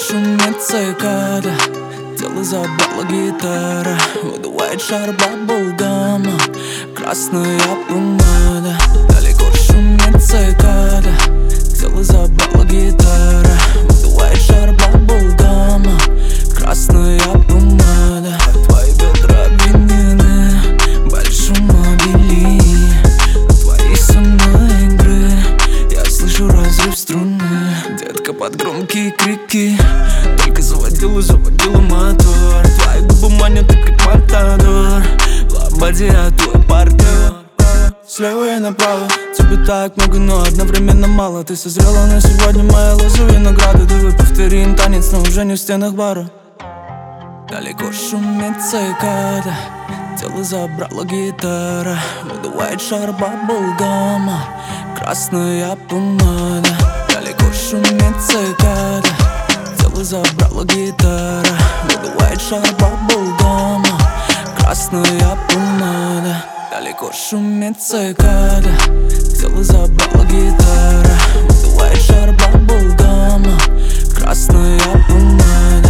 шумит цикада, тело забрала гитара, выдувает шар баблгама, красная помада. Далеко шумит цикада, тело забрала гитара, выдувает шар баблгама, красная помада. Твои бедра обвинены, большом мобили, твои со мной игры, я слышу разрыв струны. Детка под громкие крики, только заводила мотор. Твои губы манят, ты как матадор, лободи, я твой партнер. Слева и направо, тебе так много, но одновременно мало. Ты созрела на сегодня, моя лоза винограда. Давай повторим танец, но уже не в стенах бара. Далеко шумит цикада, тело забрала гитара, выдувает шар баблгама, красная помада. Далеко шумит цикада, тело забрала гитара, выдувает шар баблгама, красная помада. Далеко шумит цикада, тело забрала гитара, выдувает шар баблгама, красная помада.